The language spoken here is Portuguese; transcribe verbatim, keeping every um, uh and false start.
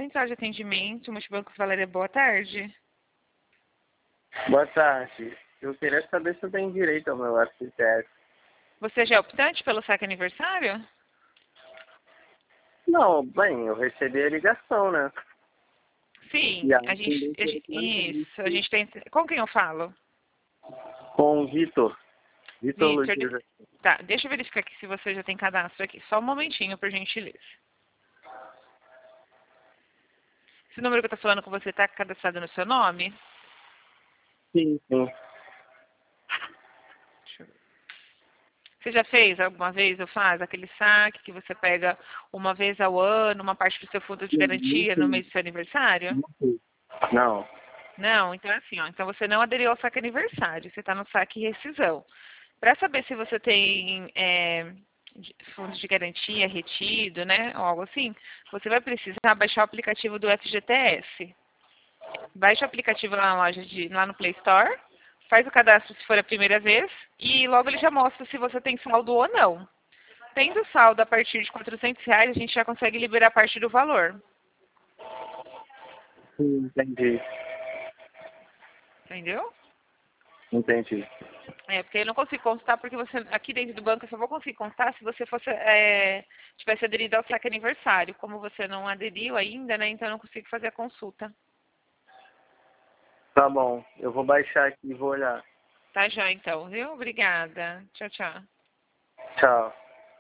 Central de Atendimento, Multibancos Valéria, boa tarde. Boa tarde. Eu queria saber se eu tenho direito ao meu F G T S. Você já é optante pelo saque aniversário? Não, bem, eu recebi a ligação, né? Sim, E a a gente, a gente- isso, a gente tem... Com quem eu falo? com o Vitor. Vitor Vitor, de- Luiz. tá, deixa eu verificar aqui se você já tem cadastro aqui. Só um momentinho, por gentileza. Esse número que eu tô falando com você tá cadastrado no seu nome? Sim, sim. Deixa eu ver. Você já fez alguma vez ou faz aquele saque que você pega uma vez ao ano, uma parte do seu fundo de garantia no mês do seu aniversário? Não. Não, então é assim, ó. Então você não aderiu ao saque aniversário, você está no saque rescisão. Para saber se você tem é, de- fundo de garantia retido, né, ou algo assim, você vai precisar baixar o aplicativo do F G T S. Baixa o aplicativo lá na loja de, lá no Play Store, faz o cadastro se for a primeira vez e logo ele já mostra se você tem saldo ou não. Tendo saldo a partir de quatrocentos reais, a gente já consegue liberar parte do valor. Sim, entendi. Entendeu? Entendi. É, porque eu não consigo constar, porque você aqui dentro do banco eu só vou conseguir constar se você fosse, é, tivesse aderido ao saque aniversário. Como você não aderiu ainda, né? Então eu não consigo fazer a consulta. Tá bom. Eu vou baixar aqui e vou olhar. Tá já então, viu? Obrigada. Tchau, tchau. Tchau.